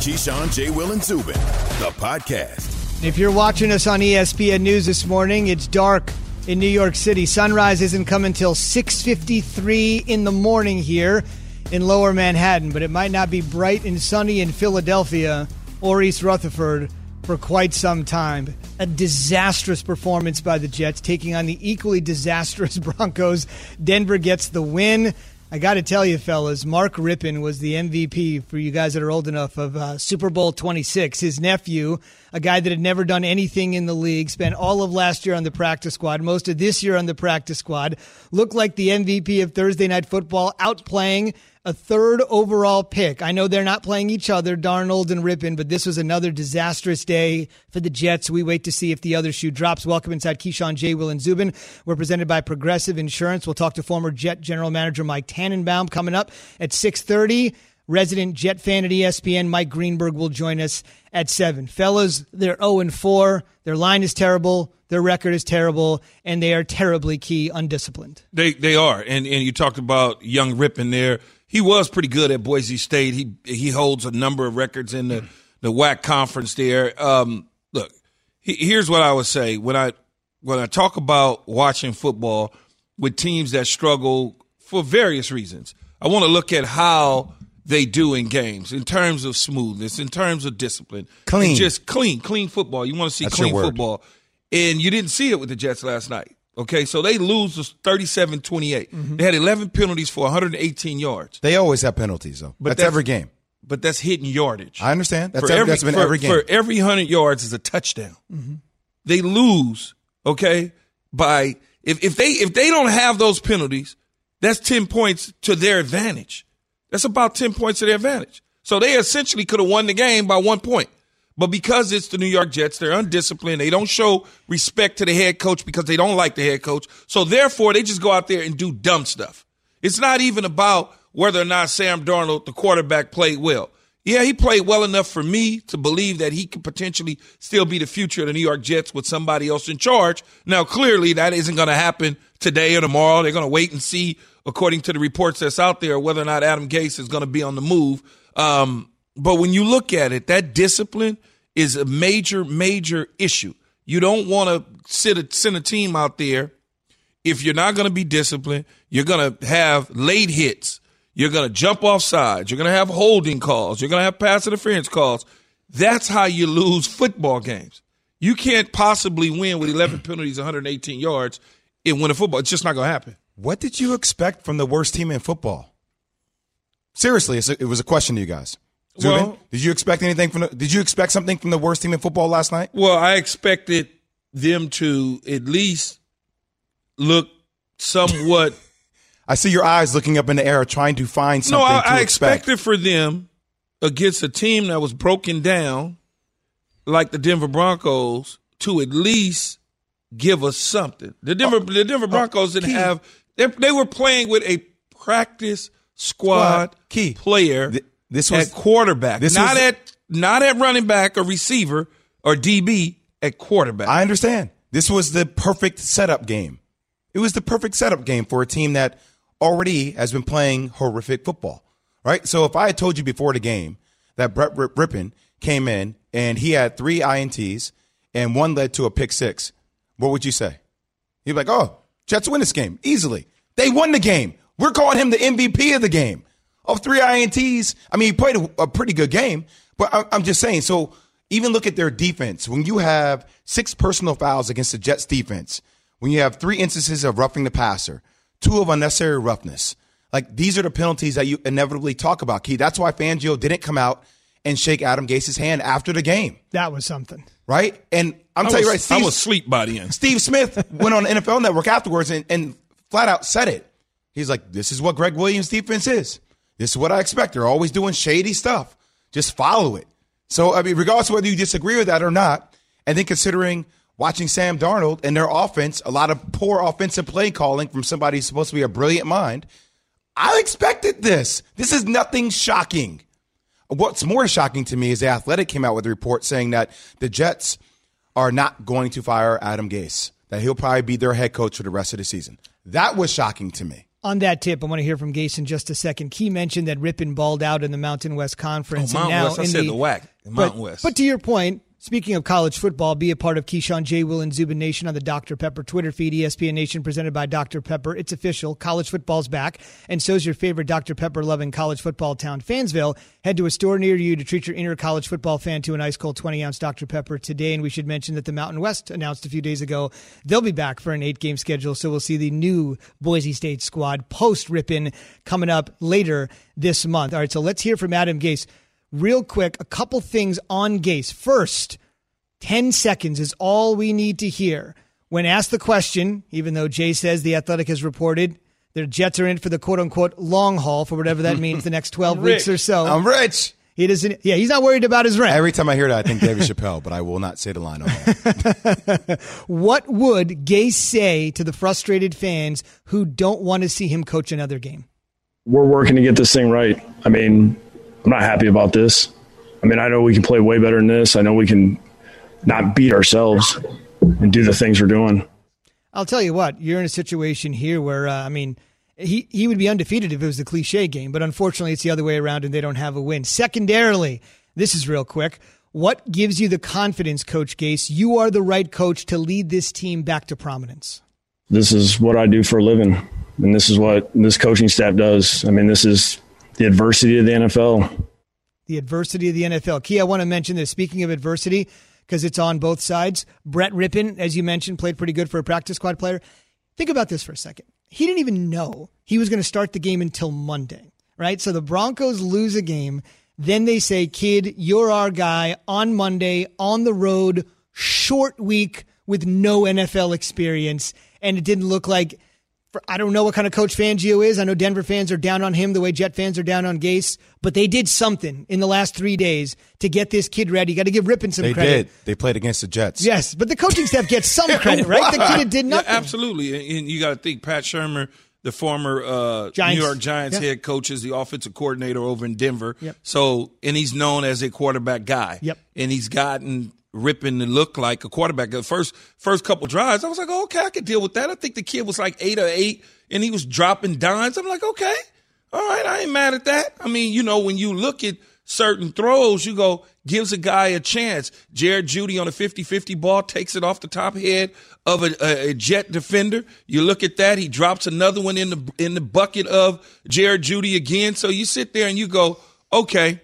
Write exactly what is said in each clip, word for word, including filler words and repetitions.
Keyshawn, J. Will, and Zubin, the podcast. If you're watching us on E S P N News this morning, it's dark in New York City. Sunrise isn't coming until six fifty-three in the morning here in Lower Manhattan, but it might not be bright and sunny in Philadelphia or East Rutherford for quite some time. A disastrous performance by the Jets, taking on the equally disastrous Broncos. Denver gets the win. I got to tell you, fellas, Mark Rypien was the M V P, for you guys that are old enough, of uh, Super Bowl twenty-six. His nephew, a guy that had never done anything in the league, spent all of last year on the practice squad, most of this year on the practice squad, looked like the M V P of Thursday Night Football, outplaying a third overall pick. I know they're not playing each other, Darnold and Rypien, but this was another disastrous day for the Jets. We wait to see if the other shoe drops. Welcome inside Keyshawn, J. Will, and Zubin. We're presented by Progressive Insurance. We'll talk to former Jet General Manager Mike Tannenbaum coming up at six thirty. Resident Jet fan at E S P N, Mike Greenberg, will join us at seven. Fellas, they're oh and four. Their line is terrible. Their record is terrible, and they are terribly key undisciplined. They they are, and and you talked about young Rypien there. He was pretty good at Boise State. He he holds a number of records in the, the W A C conference there. Um, look, he, here's what I would say. When I when I talk about watching football with teams that struggle for various reasons, I want to look at how they do in games in terms of smoothness, in terms of discipline. Clean. Just clean, clean football. You want to see That's clean football. And you didn't see it with the Jets last night. Okay, so they lose thirty-seven twenty-eight. Mm-hmm. They had eleven penalties for one hundred eighteen yards. They always have penalties, though. But that's, that's every game. But that's hitting yardage. I understand. That's, for every, every, that's been for, every game. For every one hundred yards is a touchdown. Mm-hmm. They lose, okay, by if, if they if they don't have those penalties, that's ten points to their advantage. That's about ten points to their advantage. So they essentially could have won the game by one point. But because it's the New York Jets, they're undisciplined. They don't show respect to the head coach because they don't like the head coach. So therefore, they just go out there and do dumb stuff. It's not even about whether or not Sam Darnold, the quarterback, played well. Yeah, he played well enough for me to believe that he could potentially still be the future of the New York Jets with somebody else in charge. Now, clearly, that isn't going to happen today or tomorrow. They're going to wait and see, according to the reports that's out there, whether or not Adam Gase is going to be on the move. Um, But when you look at it, that discipline is a major, major issue. You don't want to sit a, send a team out there if you're not going to be disciplined. You're going to have late hits. You're going to jump off sides. You're going to have holding calls. You're going to have pass interference calls. That's how you lose football games. You can't possibly win with eleven penalties, one hundred eighteen yards, and win a football. It's just not going to happen. What did you expect from the worst team in football? Seriously, it's a, it was a question to you guys. Zubin, well, did you expect anything from the, did you expect something from the worst team in football last night? Well, I expected them to at least look somewhat. I see your eyes looking up in the air trying to find something no, I, to I expect. expected for them against a team that was broken down like the Denver Broncos to at least give us something. The Denver, oh, the Denver Broncos oh, didn't key. have they, – they were playing with a practice squad, squad. Key. player – This was at quarterback, this not was, at not at running back or receiver or D B, at quarterback. I understand. This was the perfect setup game. It was the perfect setup game for a team that already has been playing horrific football, right? So if I had told you before the game that Brett Rypien came in and he had three I N Ts and one led to a pick six, what would you say? You'd be like, oh, Jets win this game easily. They won the game. We're calling him the M V P of the game. Of three I N Ts, I mean, he played a, a pretty good game, but I, I'm just saying, so even look at their defense. When you have six personal fouls against the Jets defense, when you have three instances of roughing the passer, two of unnecessary roughness, like these are the penalties that you inevitably talk about, Key. That's why Fangio didn't come out and shake Adam Gase's hand after the game. That was something. Right? And I'm I telling was, you right, Steve, I was asleep by the end. Steve Smith went on the N F L Network afterwards and, and flat out said it. He's like, this is what Greg Williams' defense is. This is what I expect. They're always doing shady stuff. Just follow it. So, I mean, regardless of whether you disagree with that or not, and then considering watching Sam Darnold and their offense, a lot of poor offensive play calling from somebody who's supposed to be a brilliant mind, I expected this. This is nothing shocking. What's more shocking to me is The Athletic came out with a report saying that the Jets are not going to fire Adam Gase, that he'll probably be their head coach for the rest of the season. That was shocking to me. On that tip, I want to hear from Gase in just a second. Key mentioned that Rippon balled out in the Mountain West Conference. Oh, Mountain and now West. I in said the, the W A C. The Mountain but, West. But to your point, speaking of college football, be a part of Keyshawn, J. Will, and Zubin Nation on the Doctor Pepper Twitter feed, E S P N Nation presented by Doctor Pepper. It's official. College football's back, and so's your favorite Doctor Pepper-loving college football town, Fansville. Head to a store near you to treat your inner college football fan to an ice-cold twenty-ounce Doctor Pepper today. And we should mention that the Mountain West announced a few days ago they'll be back for an eight-game schedule, so we'll see the new Boise State squad post-Rippon coming up later this month. All right, so let's hear from Adam Gase. Real quick, a couple things on Gase. First, ten seconds is all we need to hear. When asked the question, even though Jay says The Athletic has reported their Jets are in for the quote-unquote long haul for whatever that means, the next twelve weeks or so. I'm rich. He doesn't. Yeah, he's not worried about his rent. Every time I hear that, I think David Chappelle, but I will not say the line on that. What would Gase say to the frustrated fans who don't want to see him coach another game? We're working to get this thing right. I mean, I'm not happy about this. I mean, I know we can play way better than this. I know we can not beat ourselves and do the things we're doing. I'll tell you what, you're in a situation here where, uh, I mean, he, he would be undefeated if it was the cliche game, but unfortunately it's the other way around and they don't have a win. Secondarily, this is real quick. What gives you the confidence, Coach Gase, you are the right coach to lead this team back to prominence? This is what I do for a living, and this is what this coaching staff does. I mean, this is the adversity of the N F L. The adversity of the N F L. Key, I want to mention this. Speaking of adversity, because it's on both sides, Brett Rippon, as you mentioned, played pretty good for a practice squad player. Think about this for a second. He didn't even know he was going to start the game until Monday, right? So the Broncos lose a game. Then they say, kid, you're our guy on Monday, on the road, short week with no N F L experience. And it didn't look like, I don't know what kind of coach Fangio is. I know Denver fans are down on him the way Jet fans are down on Gase, but they did something in the last three days to get this kid ready. You got to give Rippon some they credit. They did. They played against the Jets. Yes, but the coaching staff gets some credit, right? The kid did nothing. Yeah, absolutely. And you got to think Pat Shurmur, the former uh, New York Giants yep. head coach, is the offensive coordinator over in Denver. Yep. So, and he's known as a quarterback guy. Yep. And he's gotten Rippon to look like a quarterback. The first first couple drives, I was like, oh, okay, I could deal with that. I think the kid was like eight or eight, and he was dropping dimes. I'm like, okay, all right, I ain't mad at that. I mean, you know, when you look at certain throws, you go, gives a guy a chance. Jared Jeudy on a fifty-fifty ball takes it off the top head of a, a, a Jet defender. You look at that, he drops another one in the in the bucket of Jared Jeudy again. So you sit there and you go, okay,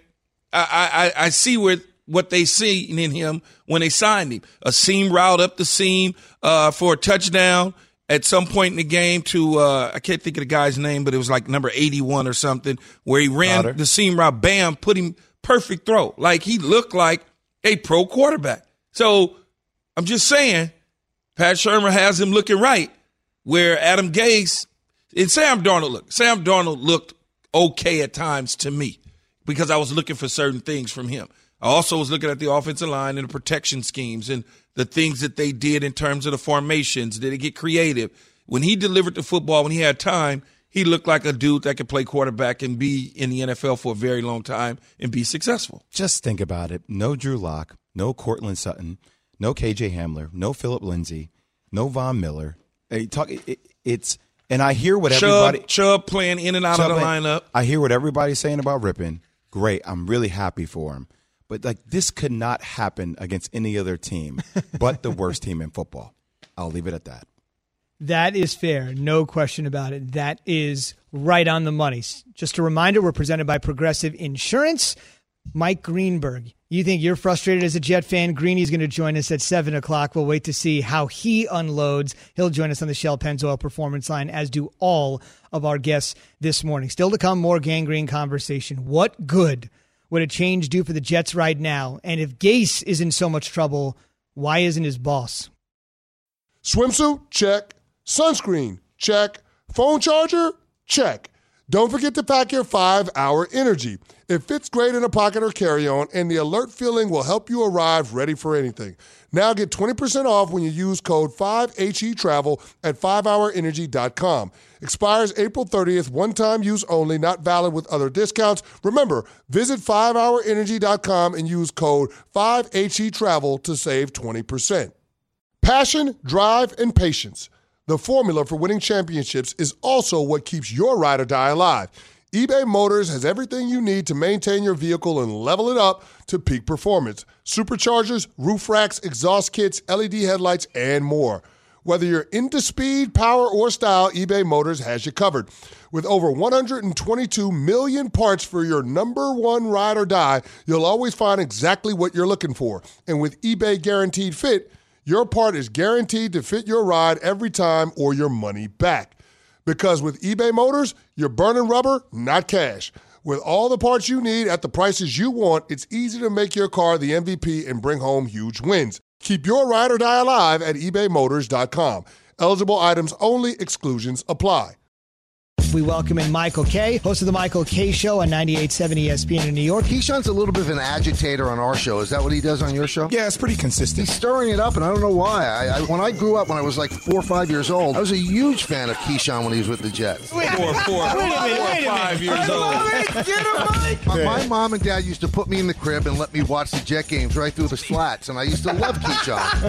I I, I see where what they see in him when they signed him. A seam route up the seam uh, for a touchdown at some point in the game to, uh, I can't think of the guy's name, but it was like number eighty-one or something, where he ran Potter. the seam route, bam, put him perfect throw. Like he looked like a pro quarterback. So I'm just saying, Pat Shurmur has him looking right, where Adam Gase and Sam Darnold looked. Sam Darnold looked okay at times to me because I was looking for certain things from him. I also was looking at the offensive line and the protection schemes and the things that they did in terms of the formations. Did they get creative? When he delivered the football, when he had time, he looked like a dude that could play quarterback and be in the N F L for a very long time and be successful. Just think about it. No Drew Lock, no Cortland Sutton, no K J Hamler, no Phillip Lindsay, no Von Miller. Hey, talk, it, it's and I hear what Chubb, everybody Chubb playing in and out Chubb of the playing, lineup. I hear what everybody's saying about Rippon. Great. I'm really happy for him. But, like, this could not happen against any other team but the worst team in football. I'll leave it at that. That is fair. No question about it. That is right on the money. Just a reminder, we're presented by Progressive Insurance. Mike Greenberg, you think you're frustrated as a Jet fan? Greeny's going to join us at seven o'clock. We'll wait to see how he unloads. He'll join us on the Shell Pennzoil Performance Line, as do all of our guests this morning. Still to come, more Gang Green conversation. What good would a change do for the Jets right now? And if Gase is in so much trouble, why isn't his boss? Swimsuit? Check. Sunscreen? Check. Phone charger? Check. Don't forget to pack your five hour Energy. It fits great in a pocket or carry-on, and the alert feeling will help you arrive ready for anything. Now get twenty percent off when you use code five H E Travel at five hour energy dot com. Expires April thirtieth, one-time use only, not valid with other discounts. Remember, visit five hour energy dot com and use code five H E Travel to save twenty percent. Passion, drive, and patience. The formula for winning championships is also what keeps your ride or die alive. eBay Motors has everything you need to maintain your vehicle and level it up to peak performance. Superchargers, roof racks, exhaust kits, L E D headlights, and more. Whether you're into speed, power, or style, eBay Motors has you covered. With over one hundred twenty-two million parts for your number one ride or die, you'll always find exactly what you're looking for. And with eBay Guaranteed Fit, your part is guaranteed to fit your ride every time or your money back. Because with eBay Motors, you're burning rubber, not cash. With all the parts you need at the prices you want, it's easy to make your car the M V P and bring home huge wins. Keep your ride or die alive at ebay motors dot com. Eligible items only. Exclusions apply. We welcome in Michael Kay, host of the Michael Kay Show on ninety-eight point seven E S P N in New York. Keyshawn's a little bit of an agitator on our show. Is that what he does on your show? Yeah, it's pretty consistent. He's stirring it up, and I don't know why. I, I, when I grew up, when I was like four or five years old, I was a huge fan of Keyshawn when he was with the Jets. Wait, four, four, wait a minute, four, wait a five minute. years old. my, my mom and dad used to put me in the crib and let me watch the Jet games right through the slats, and I used to love Keyshawn.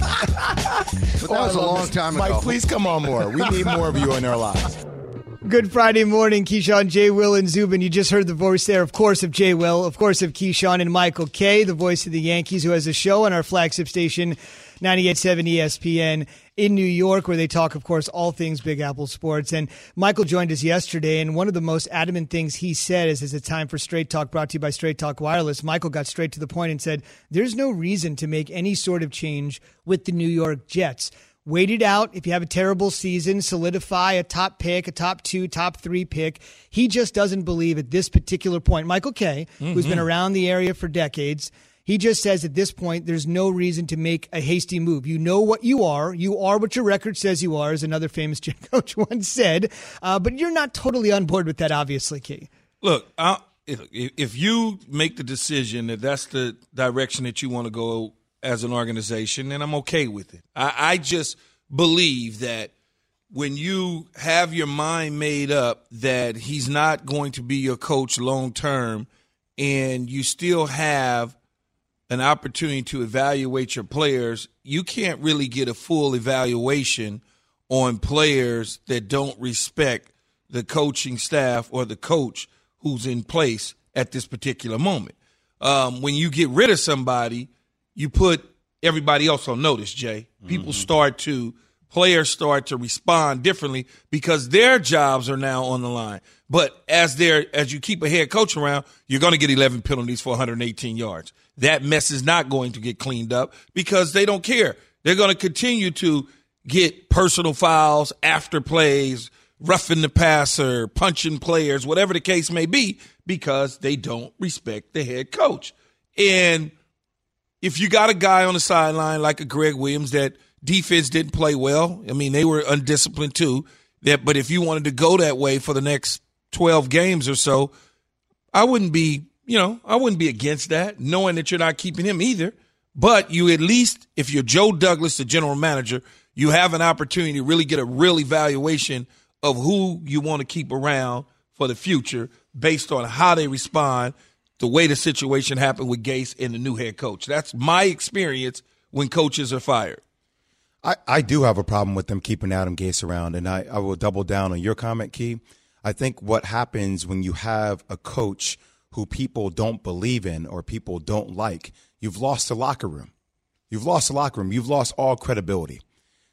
But that was a long time ago. Mike, please come on more. We need more of you in our lives. Good Friday morning, Keyshawn, Jay, Will, and Zubin. You just heard the voice there, of course, of Jay Will, of course, of Keyshawn and Michael Kay, the voice of the Yankees, who has a show on our flagship station, ninety-eight point seven E S P N in New York, where they talk, of course, all things Big Apple sports. And Michael joined us yesterday, and one of the most adamant things he said is, is it's time for Straight Talk, brought to you by Straight Talk Wireless. Michael got straight to the point and said, there's no reason to make any sort of change with the New York Jets. Wait it out. If you have a terrible season, solidify a top pick, a top two, top three pick. He just doesn't believe at this particular point. Michael Kay, mm-hmm. who's been around the area for decades, he just says at this point there's no reason to make a hasty move. You know what you are. You are what your record says you are, as another famous Jet coach once said. Uh, but you're not totally on board with that, obviously, Kay. Look, I'll, if, if you make the decision that that's the direction that you want to go as an organization, and I'm okay with it. I, I just believe that when you have your mind made up that he's not going to be your coach long term, and you still have an opportunity to evaluate your players, you can't really get a full evaluation on players that don't respect the coaching staff or the coach who's in place at this particular moment. Um, when you get rid of somebody, you put everybody else on notice, Jay. People mm-hmm. start to, players start to respond differently because their jobs are now on the line. But as they're, as you keep a head coach around, you're going to get eleven penalties for one hundred eighteen yards. That mess is not going to get cleaned up because they don't care. They're going to continue to get personal fouls, after plays, roughing the passer, punching players, whatever the case may be, because they don't respect the head coach. And if you got a guy on the sideline like a Greg Williams that defense didn't play well, I mean, they were undisciplined too, that, but if you wanted to go that way for the next twelve games or so, I wouldn't be, you know, I wouldn't be against that, knowing that you're not keeping him either. But you at least, if you're Joe Douglas, the general manager, you have an opportunity to really get a real evaluation of who you want to keep around for the future based on how they respond, the way the situation happened with Gase and the new head coach. That's my experience when coaches are fired. I, I do have a problem with them keeping Adam Gase around, and I, I will double down on your comment, Key. I think what happens when you have a coach who people don't believe in or people don't like, you've lost the locker room. You've lost the locker room. You've lost all credibility.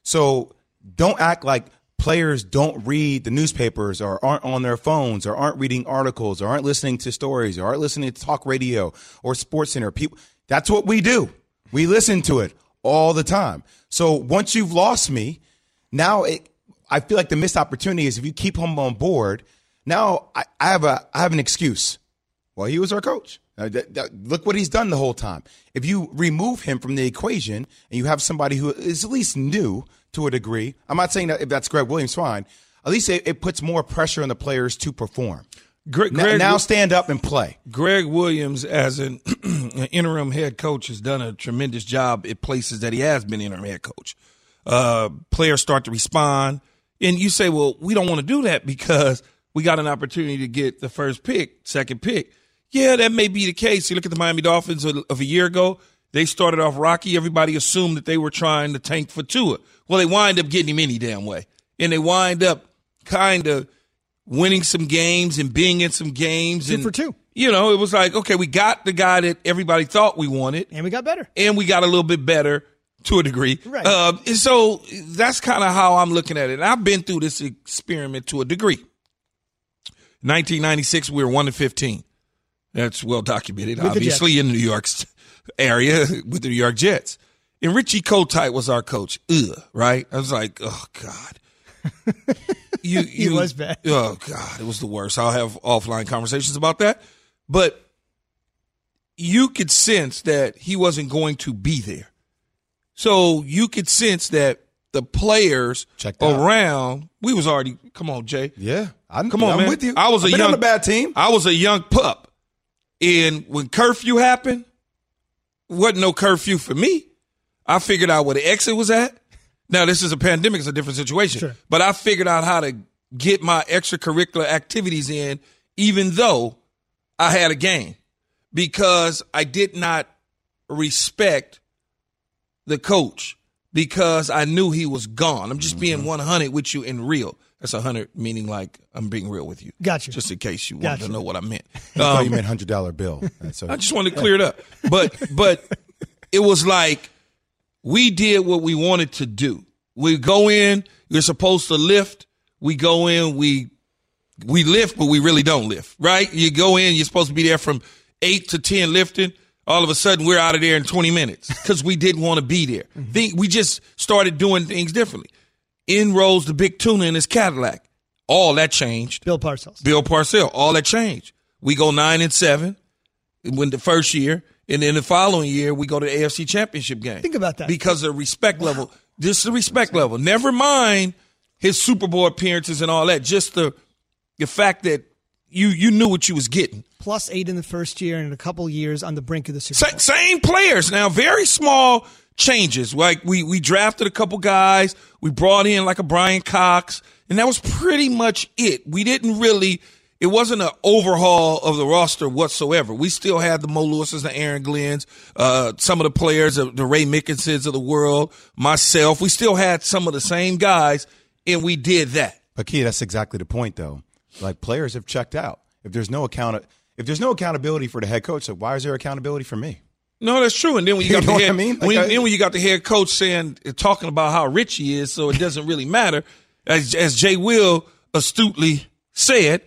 So don't act like players don't read the newspapers or aren't on their phones or aren't reading articles or aren't listening to stories or aren't listening to talk radio or Sports Center. People, that's what we do. We listen to it all the time. So once you've lost me, now it, I feel like the missed opportunity is if you keep him on board, now I, I have a I have an excuse. Well, he was our coach. Uh, that, that, look what he's done the whole time. If you remove him from the equation and you have somebody who is at least new to a degree, I'm not saying that if that's Greg Williams, fine. At least it, it puts more pressure on the players to perform. Greg, now, Greg, now stand up and play. Greg Williams, as an, an interim head coach, has done a tremendous job at places that he has been interim head coach. Uh, players start to respond. And you say, well, we don't want to do that because we got an opportunity to get the first pick, second pick. Yeah, that may be the case. You look at the Miami Dolphins of, of a year ago. They started off rocky. Everybody assumed that they were trying to tank for Tua. Well, they wind up getting him any damn way. and they wind up kind of winning some games and being in some games. Two and, for two. You know, it was like, okay, we got the guy that everybody thought we wanted. And we got better. And we got a little bit better to a degree. Right. Uh, and so that's kind of how I'm looking at it. And I've been through this experiment to a degree. nineteen ninety-six, we were one and fifteen. That's well documented, With obviously, in the New York area with the New York Jets. And Richie Kotite was our coach. Ugh, right? I was like, oh, God. You, he you, was bad. Oh, God, it was the worst. I'll have offline conversations about that. But you could sense that he wasn't going to be there. So you could sense that the players Checked out. around, we was already, come on, Jay. Yeah. I'm, Come on, I'm man. with you. I was I've a been young on a bad team. I was a young pup. And when curfew happened, wasn't no curfew for me. I figured out where the exit was at. Now, this is a pandemic. It's a different situation. Sure. But I figured out how to get my extracurricular activities in, even though I had a game, because I did not respect the coach because I knew he was gone. I'm just mm-hmm. being one hundred with you and real. That's one hundred, meaning like I'm being real with you. Gotcha. Just in case you Gotcha. wanted to know what I meant. I thought Um, you meant one hundred dollar bill. So, I just wanted to clear it up. But but it was like we did what we wanted to do. We go in, you're supposed to lift. We go in, we we lift, but we really don't lift, right? You go in, you're supposed to be there from eight to ten lifting. All of a sudden, we're out of there in twenty minutes because we didn't want to be there. Mm-hmm. Think, we just started doing things differently. In rolls the big tuna in his Cadillac. All that changed. Bill Parcells. Bill Parcells. All that changed. We go nine and seven when the first year, and then the following year we go to the A F C Championship game. Think about that. Because of respect wow. level. Just the respect level. Never mind his Super Bowl appearances and all that. Just the the fact that you you knew what you was getting. Plus eight in the first year and a couple years on the brink of the Super Bowl. Sa- same players now. Very small changes. Like we we drafted a couple guys. We brought in like a Brian Cox, and that was pretty much it. We didn't really. It wasn't an overhaul of the roster whatsoever. We still had the Mo Lewis's, the Aaron Glenn's, uh, some of the players, the Ray Mickensons of the world, myself. We still had some of the same guys, and we did that. But Key, that's exactly the point, though. Like players have checked out. If there's no account, if there's no accountability for the head coach, so why is there accountability for me? No, that's true. And then when you, You got know the head, what I mean? Like when, I- then when you got the head coach saying, talking about how rich he is, so it doesn't really matter. As as Jay Will astutely said,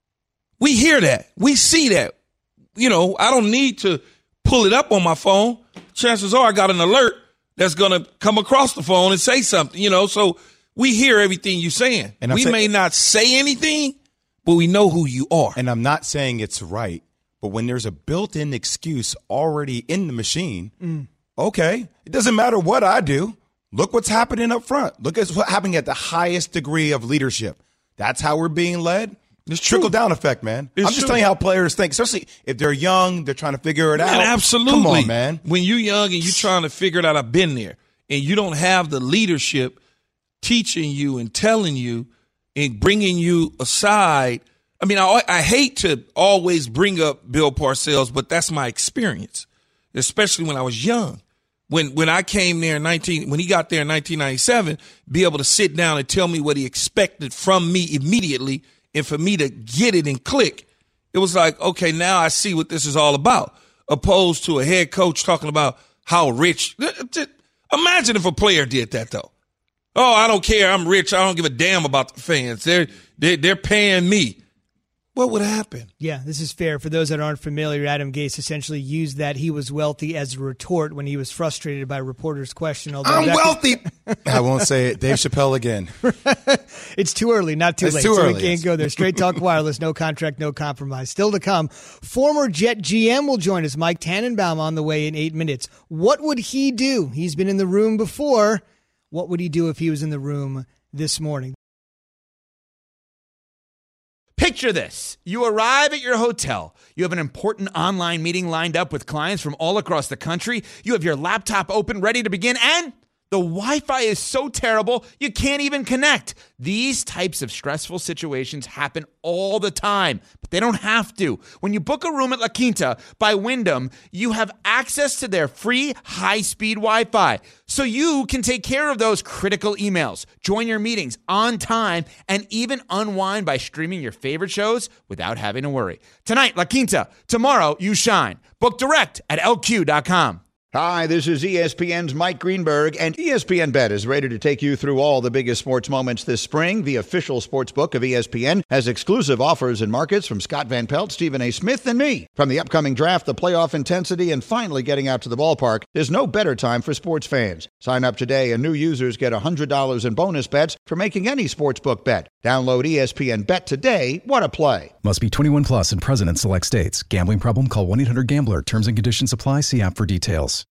we hear that, we see that. You know, I don't need to pull it up on my phone. Chances are, I got an alert that's gonna come across the phone and say something. You know, so we hear everything you're saying. And I'm we saying- may not say anything, but we know who you are. And I'm not saying it's right, but when there's a built-in excuse already in the machine, Mm. okay, it doesn't matter what I do. Look what's happening up front. Look at what's happening at the highest degree of leadership. That's how we're being led. It's true. Trickle-down effect, man. It's I'm just true. telling you how players think, especially if they're young, they're trying to figure it out. Man, absolutely. Come on, man. When you're young and you're trying to figure it out, I've been there, and you don't have the leadership teaching you and telling you and bringing you aside. I mean, I, I hate to always bring up Bill Parcells, but that's my experience, especially when I was young. When when I came there in nineteen, when he got there in nineteen ninety-seven, be able to sit down and tell me what he expected from me immediately, and for me to get it and click, it was like, okay, now I see what this is all about. Opposed to a head coach talking about how rich. Imagine if a player did that, though. Oh, I don't care. I'm rich. I don't give a damn about the fans. They're they're, they're paying me. What would happen? Yeah, this is fair. For those that aren't familiar, Adam Gase essentially used that he was wealthy as a retort when he was frustrated by a reporter's question. Although I'm that wealthy. I won't say it. Dave Chappelle again. It's too early, not too It's late. too so early, we can't yes. go there. Straight Talk Wireless, no contract, no compromise. Still to come. Former Jet G M will join us. Mike Tannenbaum on the way in eight minutes. What would he do? He's been in the room before. What would he do if he was in the room this morning? Picture this. You arrive at your hotel. You have an important online meeting lined up with clients from all across the country. You have your laptop open, ready to begin, and The Wi-Fi is so terrible, you can't even connect. These types of stressful situations happen all the time, but they don't have to. When you book a room at La Quinta by Wyndham, you have access to their free high-speed Wi-Fi, so you can take care of those critical emails, join your meetings on time, and even unwind by streaming your favorite shows without having to worry. Tonight, La Quinta. Tomorrow, you shine. Book direct at L Q dot com. Hi, this is E S P N's Mike Greenberg, and E S P N Bet is ready to take you through all the biggest sports moments this spring. The official sports book of E S P N has exclusive offers and markets from Scott Van Pelt, Stephen A. Smith, and me. From the upcoming draft, the playoff intensity, and finally getting out to the ballpark, there's no better time for sports fans. Sign up today, and new users get one hundred dollars in bonus bets for making any sportsbook bet. Download E S P N Bet today. What a play. Must be twenty-one plus and present in select states. Gambling problem? Call one eight hundred gambler. Terms and conditions apply. See app for details.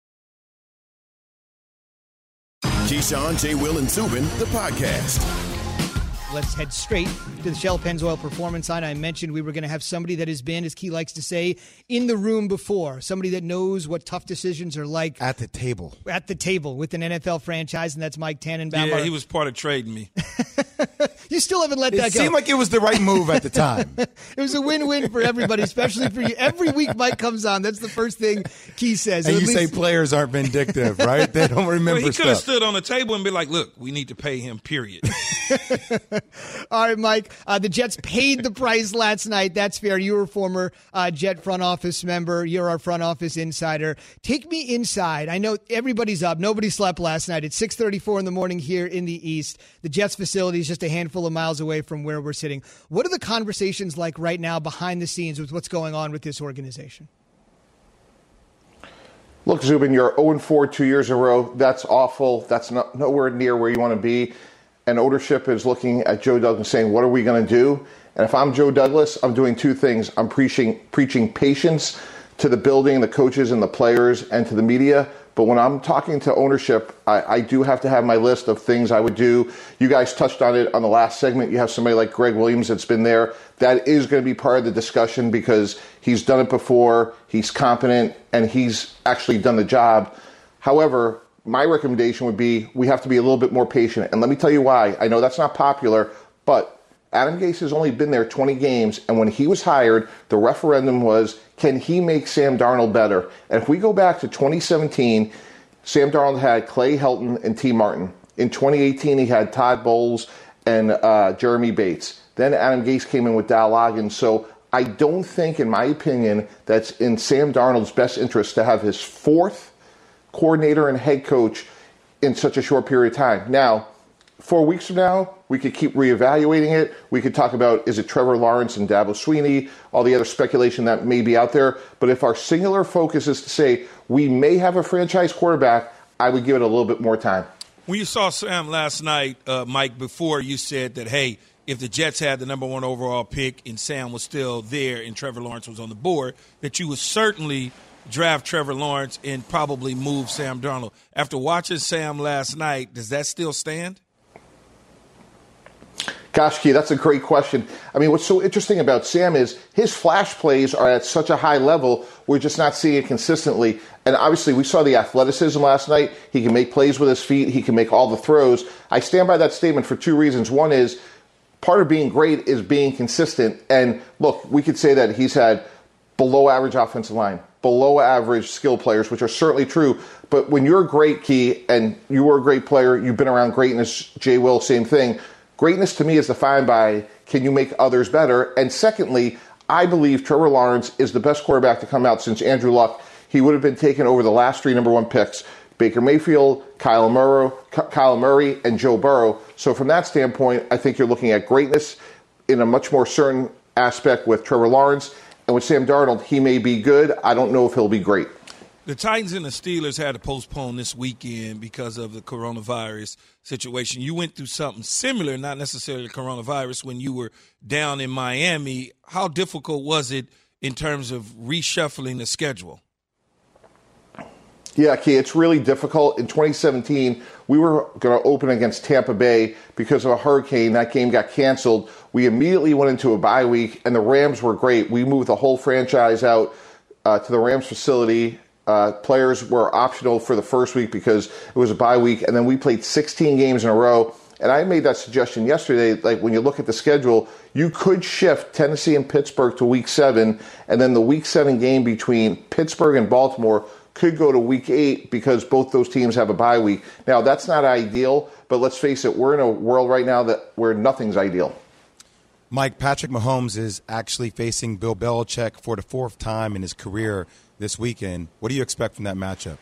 Keyshawn, J. Will, and Zubin, the podcast. Let's head straight to the Shell Pennzoil Performance Line. I mentioned we were going to have somebody that has been, as Key likes to say, in the room before. Somebody that knows what tough decisions are like. At the table. At the table with an N F L franchise, and that's Mike Tannenbaum. Yeah, he was part of trading me. You still haven't let It that go. seemed like it was the right move at the time. It was a win-win for everybody, especially for you. Every week Mike comes on, that's the first thing Key says. And At you least- say players aren't vindictive, right? They don't remember Well, he could have stuff. stood on the table and been like, look, we need to pay him, period. All right, Mike. Uh, the Jets paid the price last night. That's fair. You were a former uh, Jet front office member. You're our front office insider. Take me inside. I know everybody's up. Nobody slept last night. It's six thirty-four in the morning here in the East. The Jets facility is just a handful of miles away from where we're sitting. What are the conversations like right now behind the scenes with what's going on with this organization? Look, Zubin, you're oh and four two years in a row. That's awful. That's not, nowhere near where you want to be. And ownership is looking at Joe Douglas saying, what are we going to do? And if I'm Joe Douglas, I'm doing two things. I'm preaching preaching patience to the building, the coaches and the players, and to the media. But when I'm talking to ownership, I, I do have to have my list of things I would do. You guys touched on it on the last segment. You have somebody like Greg Williams that's been there. That is going to be part of the discussion because he's done it before, he's competent, and he's actually done the job. However, my recommendation would be we have to be a little bit more patient. And let me tell you why. I know that's not popular, but Adam Gase has only been there twenty games, and when he was hired, the referendum was, can he make Sam Darnold better? And if we go back to twenty seventeen, Sam Darnold had Clay Helton and T. Martin. In twenty eighteen, he had Todd Bowles and uh, Jeremy Bates. Then Adam Gase came in with Dal Loggins. So I don't think, in my opinion, that's in Sam Darnold's best interest to have his fourth coordinator and head coach in such a short period of time. Now, four weeks from now, we could keep reevaluating it. We could talk about, is it Trevor Lawrence and Dabo Swinney, all the other speculation that may be out there. But if our singular focus is to say we may have a franchise quarterback, I would give it a little bit more time. When you saw Sam last night, uh, Mike, before you said that, hey, if the Jets had the number one overall pick and Sam was still there and Trevor Lawrence was on the board, that you would certainly draft Trevor Lawrence and probably move Sam Darnold. After watching Sam last night, does that still stand? Gosh, Key, that's a great question. I mean, what's so interesting about Sam is his flash plays are at such a high level, we're just not seeing it consistently. And obviously, we saw the athleticism last night. He can make plays with his feet. He can make all the throws. I stand by that statement for two reasons. One is part of being great is being consistent. And look, we could say that he's had below average offensive line, below average skill players, which are certainly true. But when you're a great, Key, and you were a great player, you've been around greatness, Jay Will, same thing. Greatness to me is defined by, can you make others better? And secondly, I believe Trevor Lawrence is the best quarterback to come out since Andrew Luck. He would have been taken over the last three number one picks, Baker Mayfield, Kyle Murray, Kyle Murray, and Joe Burrow. So from that standpoint, I think you're looking at greatness in a much more certain aspect with Trevor Lawrence. And with Sam Darnold, he may be good. I don't know if he'll be great. The Titans and the Steelers had to postpone this weekend because of the coronavirus situation. You went through something similar, not necessarily the coronavirus, when you were down in Miami. How difficult was it in terms of reshuffling the schedule? Yeah, Key, it's really difficult. In twenty seventeen, we were going to open against Tampa Bay because of a hurricane. That game got canceled. We immediately went into a bye week, and the Rams were great. We moved the whole franchise out uh, to the Rams facility Uh, players were optional for the first week because it was a bye week, and then we played sixteen games in a row. And I made that suggestion yesterday, like when you look at the schedule, you could shift Tennessee and Pittsburgh to week seven, and then the week seven game between Pittsburgh and Baltimore could go to week eight because both those teams have a bye week. Now, that's not ideal, but let's face it, we're in a world right now that where nothing's ideal. Mike, Patrick Mahomes is actually facing Bill Belichick for the fourth time in his career this weekend. What do you expect from that matchup?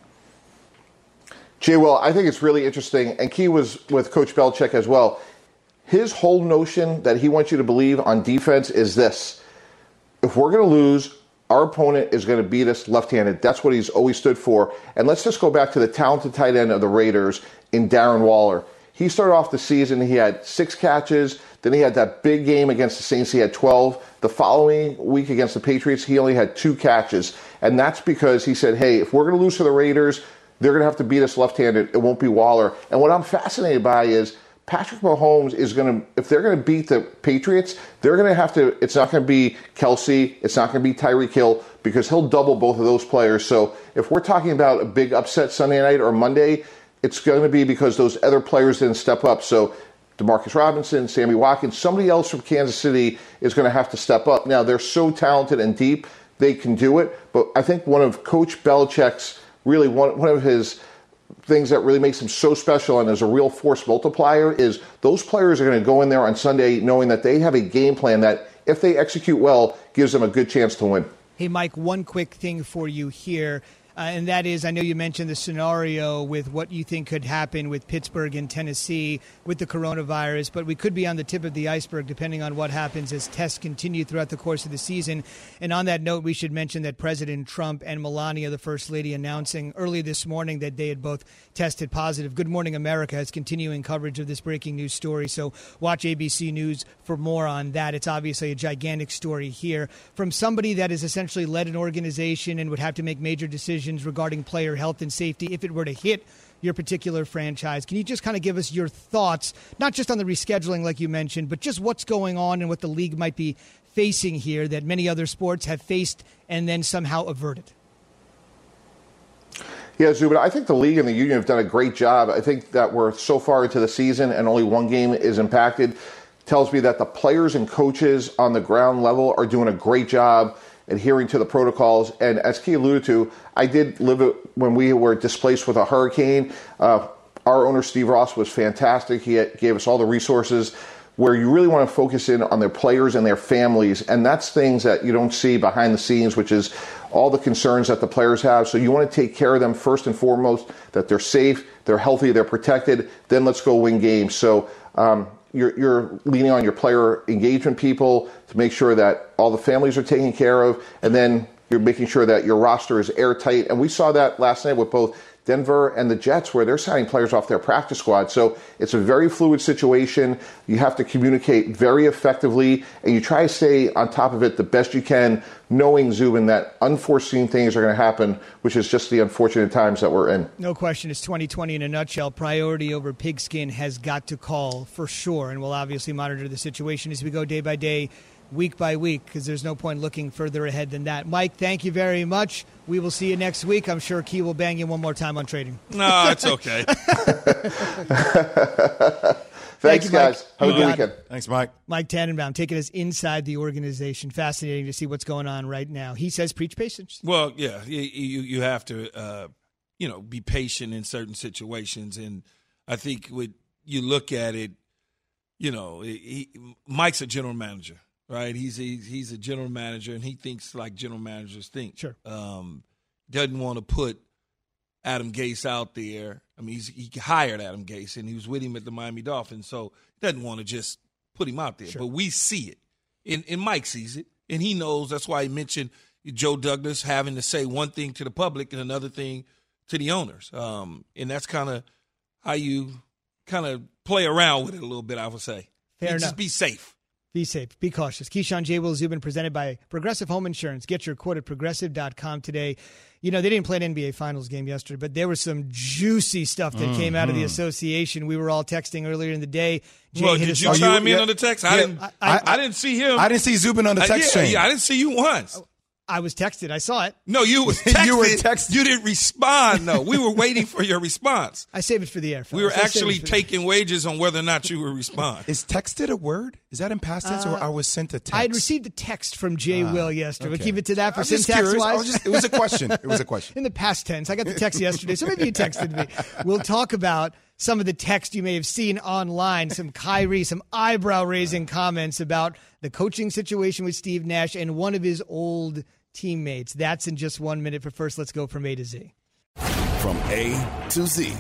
Jay, well, I think it's really interesting, and Key was with Coach Belichick as well. His whole notion that he wants you to believe on defense is this. If we're going to lose, our opponent is going to beat us left-handed. That's what he's always stood for. And let's just go back to the talented tight end of the Raiders in Darren Waller. He started off the season, he had six catches. Then he had that big game against the Saints. He had twelve. The following week against the Patriots, he only had two catches. And that's because he said, hey, if we're going to lose to the Raiders, they're going to have to beat us left-handed. It won't be Waller. And what I'm fascinated by is Patrick Mahomes is going to, if they're going to beat the Patriots, they're going to have to, it's not going to be Kelsey, it's not going to be Tyreek Hill, because he'll double both of those players. So if we're talking about a big upset Sunday night or Monday, it's going to be because those other players didn't step up. So Demarcus Robinson, Sammy Watkins, somebody else from Kansas City is going to have to step up. Now, they're so talented and deep, they can do it. But I think one of Coach Belichick's, really one, one of his things that really makes him so special and is a real force multiplier is those players are going to go in there on Sunday knowing that they have a game plan that, if they execute well, gives them a good chance to win. Hey, Mike, one quick thing for you here. Uh, and that is, I know you mentioned the scenario with what you think could happen with Pittsburgh and Tennessee with the coronavirus, but we could be on the tip of the iceberg depending on what happens as tests continue throughout the course of the season. And on that note, we should mention that President Trump and Melania, the First Lady, announcing early this morning that they had both tested positive. Good Morning America has continuing coverage of this breaking news story, so watch A B C News for more on that. It's obviously a gigantic story here from somebody that has essentially led an organization and would have to make major decisions regarding player health and safety if it were to hit your particular franchise. Can you just kind of give us your thoughts, not just on the rescheduling like you mentioned, but just what's going on and what the league might be facing here that many other sports have faced and then somehow averted? Yeah, Zubin, I think the league and the union have done a great job. I think that we're so far into the season and only one game is impacted. Tells me that the players and coaches on the ground level are doing a great job adhering to the protocols. And as Key alluded to, I did live it when we were displaced with a hurricane. Uh, our owner, Steve Ross, was fantastic. He had, gave us all the resources where you really want to focus in on their players and their families. And that's things that you don't see behind the scenes, which is all the concerns that the players have. So you want to take care of them first and foremost, that they're safe, they're healthy, they're protected. Then let's go win games. So um, You're, you're leaning on your player engagement people to make sure that all the families are taken care of, and then you're making sure that your roster is airtight. And we saw that last night with both Denver and the Jets, where they're signing players off their practice squad. So it's a very fluid situation. You have to communicate very effectively, and you try to stay on top of it the best you can, knowing, Zubin, that unforeseen things are going to happen, which is just the unfortunate times that we're in. No question. It's twenty twenty in a nutshell. Priority over pigskin has got to call for sure, and we'll obviously monitor the situation as we go day by day, week by week, because there's no point looking further ahead than that. Mike, thank you very much. We will see you next week. I'm sure Key will bang you one more time on trading. No, it's okay. Thanks, you, guys. Have a You good got weekend. it. Thanks, Mike. Mike Tannenbaum taking us inside the organization. Fascinating to see what's going on right now. He says preach patience. Well, yeah, you you, you have to, uh, you know, be patient in certain situations. And I think when you look at it, you know, he, Mike's a general manager. Right, he's a, he's a general manager, and he thinks like general managers think. Sure, um, doesn't want to put Adam Gase out there. I mean, he's, he hired Adam Gase, and he was with him at the Miami Dolphins, so he doesn't want to just put him out there. Sure. But we see it, and, and Mike sees it, and he knows. That's why he mentioned Joe Douglas having to say one thing to the public and another thing to the owners, um, and that's kind of how you kind of play around with it a little bit. I would say, fair and enough. Just be safe. Be safe. Be cautious. Keyshawn J. Will Zubin, presented by Progressive Home Insurance. Get your quote at progressive dot com today. You know, they didn't play an N B A Finals game yesterday, but there was some juicy stuff that mm-hmm. came out of the association. We were all texting earlier in the day. Jay well, hit did us you up. chime you, in yeah, on the text? I, yeah, didn't, I, I, I, I didn't see him. I didn't see Zubin on the text uh, yeah, chain. Yeah, I didn't see you once. I was texted. I saw it. No, you was texted. You were texted. You didn't respond, no. We were waiting for your response. I saved it for the air. We were fellas. I actually saved it for taking the- wages on whether or not you would respond. Is texted a word? Is that in past tense, or I was sent a text? I had received a text from Jay Ah, Will yesterday. We'll okay. keep it to that for I'm just syntax curious. I wise. was just- it was a question. It was a question. In the past tense. I got the text yesterday, so maybe you texted me. We'll talk about some of the text you may have seen online, some Kyrie, some eyebrow-raising comments about the coaching situation with Steve Nash and one of his old teammates. That's in just one minute. But first, let's go from A to Z. From A to Z.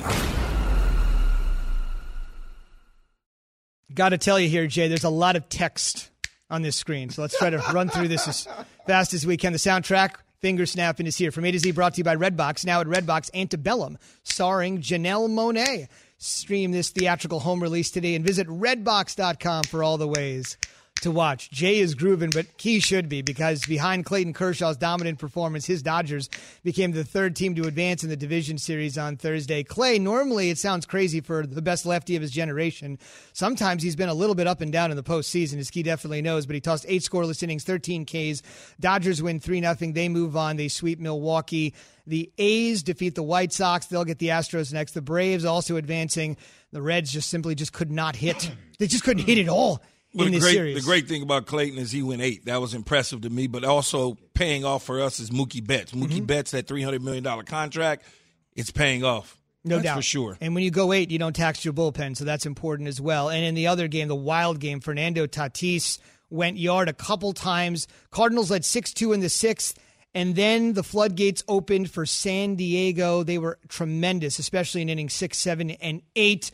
Got to tell you here, Jay, there's a lot of text on this screen. So let's try to run through this as fast as we can. The soundtrack, Finger Snapping, is here. From A to Z, brought to you by Redbox. Now at Redbox, Antebellum, starring Janelle Monáe. Stream this theatrical home release today and visit redbox dot com for all the ways to watch. Jay is grooving, but he should be, because behind Clayton Kershaw's dominant performance, his Dodgers became the third team to advance in the division series on Thursday. Clay, normally it sounds crazy for the best lefty of his generation. Sometimes he's been a little bit up and down in the postseason, as Key definitely knows, but he tossed eight scoreless innings, thirteen Ks. Dodgers win three nothing. They move on. They sweep Milwaukee. The A's defeat the White Sox. They'll get the Astros next. The Braves also advancing. The Reds just simply just could not hit. They just couldn't hit at all. Well, in the, this great, series. the great thing about Clayton is he went eight. That was impressive to me, but also paying off for us is Mookie Betts. Mookie Mm-hmm. Betts, that three hundred million dollars contract, it's paying off. No That's doubt. for sure. And when you go eight, you don't tax your bullpen, so that's important as well. And in the other game, the wild game, Fernando Tatis went yard a couple times. Cardinals led six two in the sixth, and then the floodgates opened for San Diego. They were tremendous, especially in innings six, seven, and eight.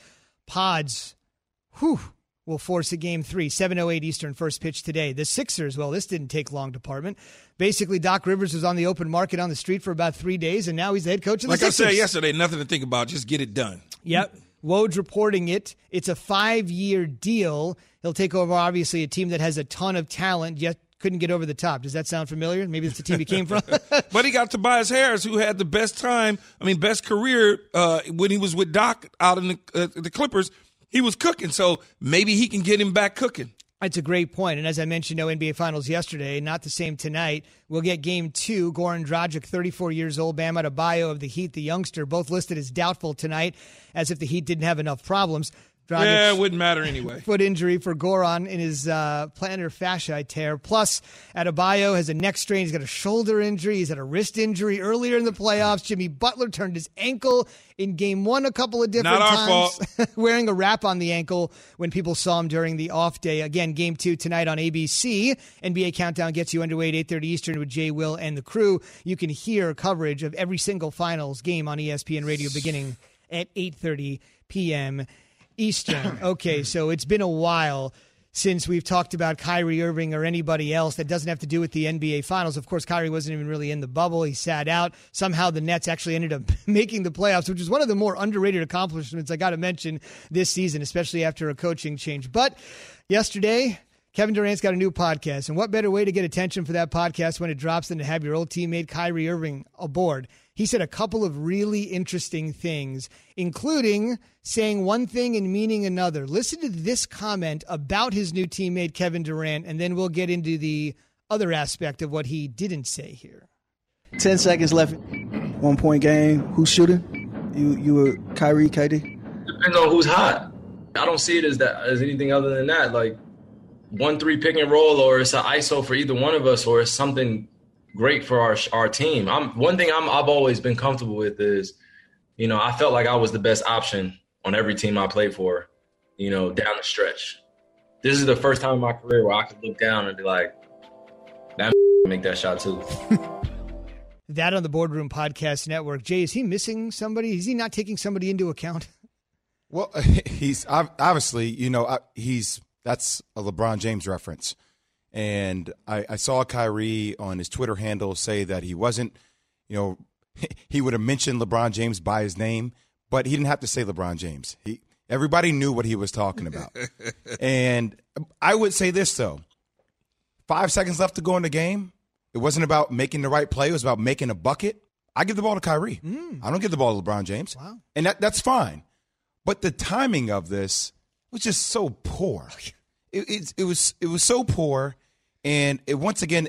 Pods, whew, will force a game three, seven oh eight Eastern, first pitch today. The Sixers, well, this didn't take long, department. Basically, Doc Rivers was on the open market on the street for about three days, and now he's the head coach of the Like Sixers. I said yesterday, nothing to think about. Just get it done. Yep. Woj reporting it. It's a five-year deal. He'll take over, obviously, a team that has a ton of talent, yet couldn't get over the top. Does that sound familiar? Maybe it's the team he came from. But he got Tobias Harris, who had the best time, I mean, best career uh, when he was with Doc out in the, uh, the Clippers. He was cooking, so maybe he can get him back cooking. That's a great point. And as I mentioned, no N B A Finals yesterday, not the same tonight. We'll get game two. Goran Dragic, thirty-four years old, Bam Adebayo of the Heat, the youngster, both listed as doubtful tonight, as if the Heat didn't have enough problems. Dragic, yeah, it wouldn't matter anyway. Foot injury for Goran in his uh, plantar fasciae tear. Plus, Adebayo has a neck strain. He's got a shoulder injury. He's had a wrist injury earlier in the playoffs. Jimmy Butler turned his ankle in game one a couple of different Not our times. fault. Wearing a wrap on the ankle when people saw him during the off day. Again, game two tonight on A B C. N B A Countdown gets you underway at eight thirty Eastern with Jay Will and the crew. You can hear coverage of every single finals game on E S P N Radio beginning at eight thirty p.m. Eastern. Okay, so it's been a while since we've talked about Kyrie Irving or anybody else that doesn't have to do with the N B A Finals. Of course, Kyrie wasn't even really in the bubble. He sat out. Somehow the Nets actually ended up making the playoffs, which is one of the more underrated accomplishments I got to mention this season, especially after a coaching change. But yesterday, Kevin Durant's got a new podcast, and what better way to get attention for that podcast when it drops than to have your old teammate Kyrie Irving aboard? He said a couple of really interesting things, including saying one thing and meaning another. Listen to this comment about his new teammate Kevin Durant, and then we'll get into the other aspect of what he didn't say here. Ten seconds left, one point game. Who's shooting? You, you or Kyrie, K D? Depends on who's hot. I don't see it as that as anything other than that. Like one three pick and roll, or it's an I S O for either one of us, or it's something great for our our team. I'm one thing I'm I've always been comfortable with is, you know, I felt like I was the best option on every team I played for, you know, down the stretch. This is the first time in my career where I could look down and be like, that make that shot too. That on the Boardroom Podcast Network. Jay, is he missing somebody? Is he not taking somebody into account? Well, he's obviously, you know, he's that's a LeBron James reference. And I, I saw Kyrie on his Twitter handle say that he wasn't, you know, he would have mentioned LeBron James by his name, but he didn't have to say LeBron James. He everybody knew what he was talking about. And I would say this, though. Five seconds left to go in the game. It wasn't about making the right play. It was about making a bucket. I give the ball to Kyrie. Mm. I don't give the ball to LeBron James. Wow. And that, that's fine. But the timing of this was just so poor. It, it, it was it was so poor, and it once again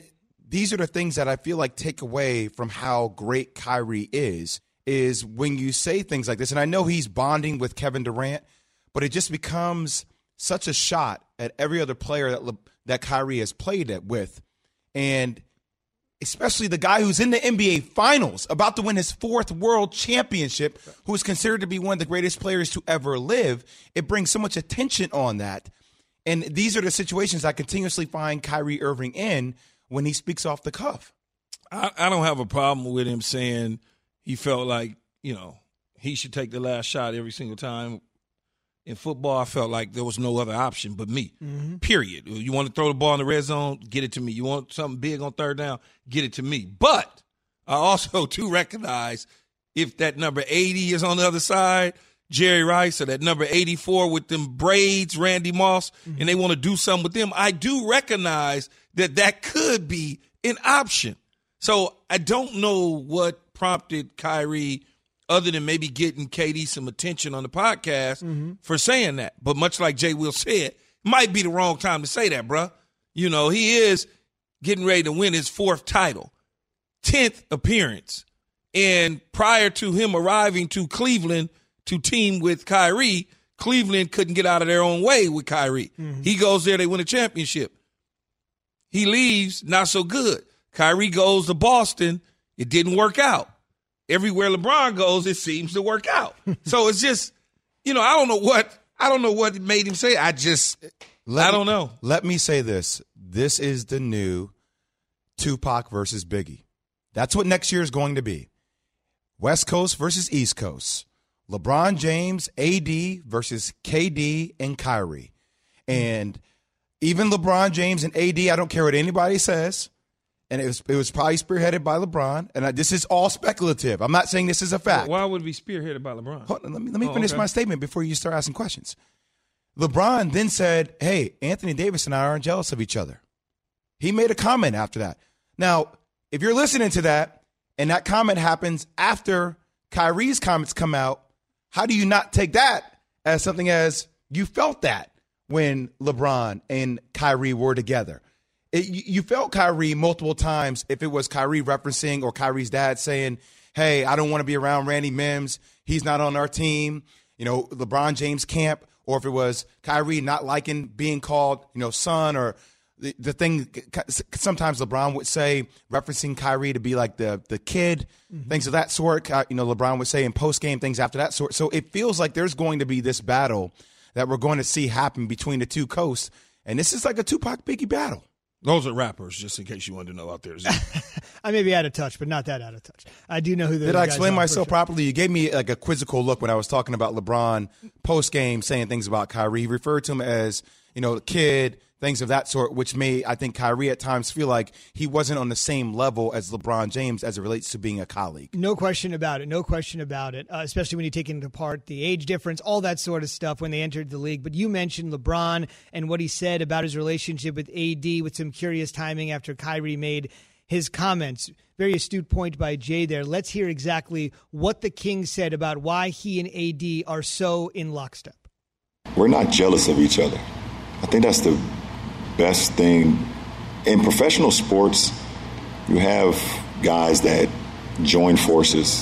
these are the things that I feel like take away from how great Kyrie is, is when you say things like this. And I know he's bonding with Kevin Durant, but it just becomes such a shot at every other player that Le- that Kyrie has played it with. And especially the guy who's in the N B A Finals, about to win his fourth world championship, who is considered to be one of the greatest players to ever live. It brings so much attention on that. And these are the situations I continuously find Kyrie Irving in when he speaks off the cuff. I, I don't have a problem with him saying he felt like, you know, he should take the last shot every single time. In football, I felt like there was no other option but me, mm-hmm. period. You want to throw the ball in the red zone, get it to me. You want something big on third down, get it to me. But I also, too, recognize if that number eighty is on the other side, Jerry Rice, or that number eighty-four with them braids, Randy Moss, mm-hmm. and they want to do something with them, I do recognize that that could be an option. So I don't know what prompted Kyrie, other than maybe getting K D some attention on the podcast, mm-hmm. for saying that. But much like Jay Will said, might be the wrong time to say that, bruh. You know, he is getting ready to win his fourth title, tenth appearance. And prior to him arriving to Cleveland to team with Kyrie, Cleveland couldn't get out of their own way with Kyrie. Mm-hmm. He goes there, they win a championship. He leaves, not so good. Kyrie goes to Boston. It didn't work out. Everywhere LeBron goes, it seems to work out. So it's just, you know, I don't know what I don't know what made him say. I just, let I don't me, know. Let me say this: this is the new Tupac versus Biggie. That's what next year is going to be. West Coast versus East Coast. LeBron James, A D versus K D and Kyrie. And even LeBron James and A D, I don't care what anybody says. And it was it was probably spearheaded by LeBron. And I, this is all speculative. I'm not saying this is a fact. Why would it be spearheaded by LeBron? Hold on, let me, let me oh, finish okay. my statement before you start asking questions. LeBron then said, hey, Anthony Davis and I aren't jealous of each other. He made a comment after that. Now, if you're listening to that and that comment happens after Kyrie's comments come out, how do you not take that as something as you felt that when LeBron and Kyrie were together? It, you felt Kyrie multiple times if it was Kyrie referencing or Kyrie's dad saying, hey, I don't want to be around Randy Mims. He's not on our team. You know, LeBron James camp. Or if it was Kyrie not liking being called, you know, son, or the, the thing sometimes LeBron would say, referencing Kyrie to be like the the kid, mm-hmm. things of that sort. You know, LeBron would say in post-game things after that sort. So it feels like there's going to be this battle that we're going to see happen between the two coasts. And this is like a Tupac Biggie battle. Those are rappers, just in case you wanted to know out there. I may be out of touch, but not that out of touch. I do know who those Did guys I explain are myself sure. properly? You gave me like a quizzical look when I was talking about LeBron post-game saying things about Kyrie. He referred to him as, you know, the kid, things of that sort, which made, I think, Kyrie at times feel like he wasn't on the same level as LeBron James as it relates to being a colleague. No question about it. No question about it, uh, especially when you take into part the age difference, all that sort of stuff when they entered the league. But you mentioned LeBron and what he said about his relationship with A D with some curious timing after Kyrie made his comments. Very astute point by Jay there. Let's hear exactly what the King said about why he and A D are so in lockstep. We're not jealous of each other. I think that's the best thing. In professional sports, you have guys that join forces.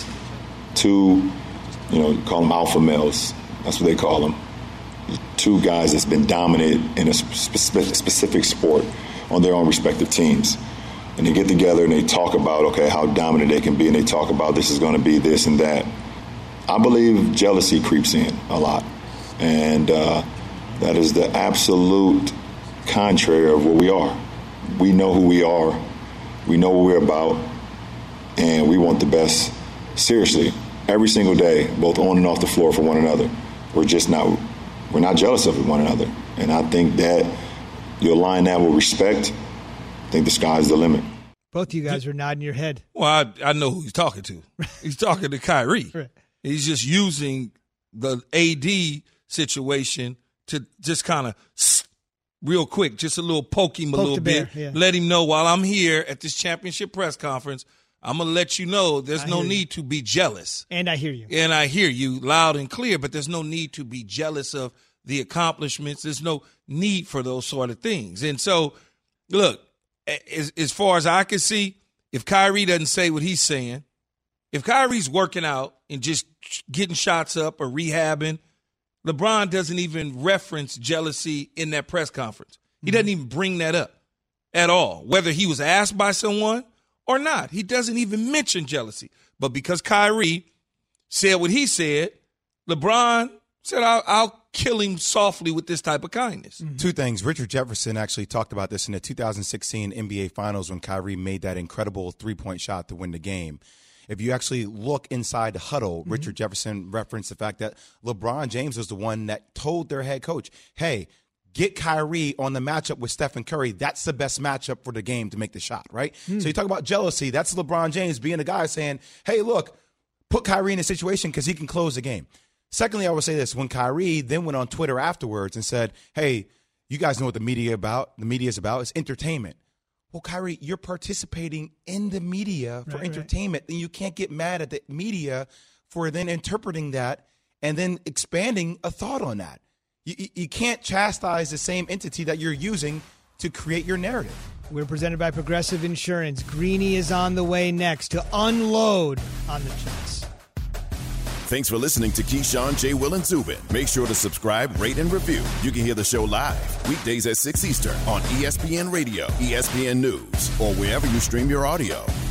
Two, you know, you call them alpha males. That's what they call them. Two guys that's been dominant in a spe- specific sport on their own respective teams. And they get together and they talk about, okay, how dominant they can be, and they talk about this is going to be this and that. I believe jealousy creeps in a lot. And uh, that is the absolute contrary of what we are. We know who we are. We know what we're about. And we want the best, seriously, every single day, both on and off the floor for one another. We're just not, we're not jealous of one another. And I think that you align that with respect, I think the sky's the limit. Both of you guys are nodding your head. Well, I, I know who he's talking to. He's talking to Kyrie. Right. He's just using the A D situation to just kind of real quick, just a little poke him a Poke little the bit. bear, yeah. Let him know while I'm here at this championship press conference, I'm going to let you know there's I no hear need you. to be jealous. And I hear you. And I hear you loud and clear, but there's no need to be jealous of the accomplishments. There's no need for those sort of things. And so, look, as, as far as I can see, if Kyrie doesn't say what he's saying, if Kyrie's working out and just getting shots up or rehabbing, LeBron doesn't even reference jealousy in that press conference. He doesn't even bring that up at all, whether he was asked by someone or not. He doesn't even mention jealousy. But because Kyrie said what he said, LeBron said, I'll, I'll kill him softly with this type of kindness. Mm-hmm. Two things. Richard Jefferson actually talked about this in the two thousand sixteen N B A Finals when Kyrie made that incredible three-point shot to win the game. If you actually look inside the huddle, mm-hmm. Richard Jefferson referenced the fact that LeBron James was the one that told their head coach, hey, get Kyrie on the matchup with Stephen Curry. That's the best matchup for the game to make the shot, right? Mm. So you talk about jealousy. That's LeBron James being the guy saying, hey, look, put Kyrie in a situation because he can close the game. Secondly, I would say this. When Kyrie then went on Twitter afterwards and said, hey, you guys know what the media about. The media is about. It's entertainment. Well, Kyrie, you're participating in the media for right, entertainment, right. and you can't get mad at the media for then interpreting that and then expanding a thought on that. You, you can't chastise the same entity that you're using to create your narrative. We're presented by Progressive Insurance. Greeny is on the way next to unload on the Jets. Thanks for listening to Keyshawn, J. Will, and Zubin. Make sure to subscribe, rate, and review. You can hear the show live weekdays at six Eastern on E S P N Radio, E S P N News, or wherever you stream your audio.